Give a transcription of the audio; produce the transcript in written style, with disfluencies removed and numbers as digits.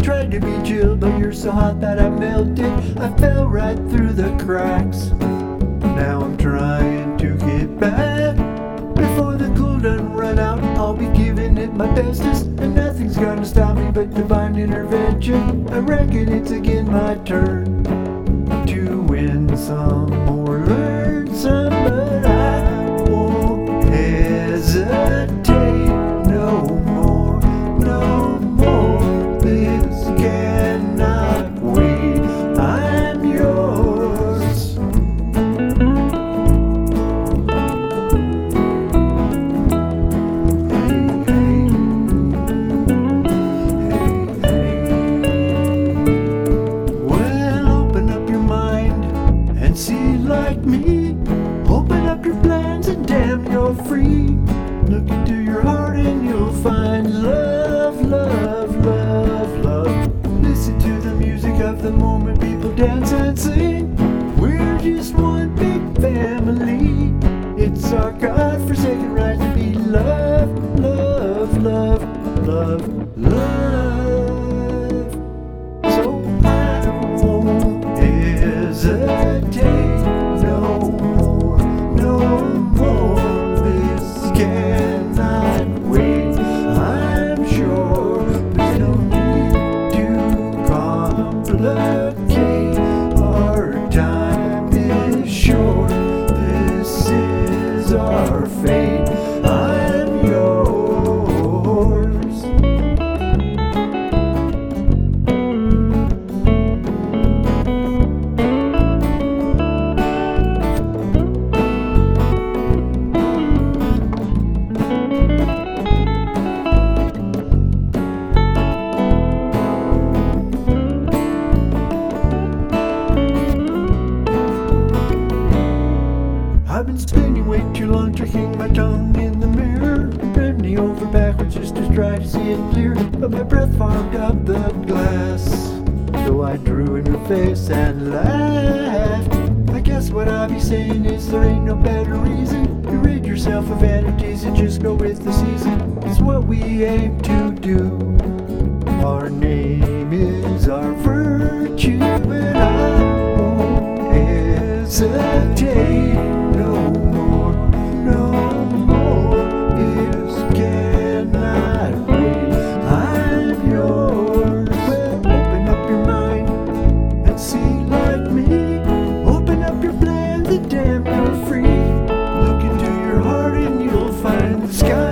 tried to be chill, but you're so hot that I melted. I fell right through the cracks. Now I'm trying to get back. Before the cool done run out, I'll be giving it my bestest, and nothing's gonna stop me but divine intervention. I reckon it's again my turn to win some or learn some, but I won't hesitate no more, no more. This cannot wait. I'm yours. See like me, open up your plans and damn you're free. Look into your heart and you'll find love, love, love, love. Listen to the music of the moment, people dance and sing. We're just one big family. It's our God-forsaken right to be loved, love, love, love, love. So I won't hesitate. Our time is short. This is our fate. I'm yours. I've been spinning way too long, tricking my tongue in the mirror, bending over backwards just to try to see it clear. But my breath fogged up the glass, so I drew in her face and laughed. I guess what I'll be saying is there ain't no better reason to rid yourself of vanities and just go with the season. It's what we aim to do. Our name is our virtue, and I won't hesitate. No more, no more. This cannot wait. I'm yours. Well, open up your mind and see like me. Open up your plans and damn you're free. Look into your heart and you'll find the sky.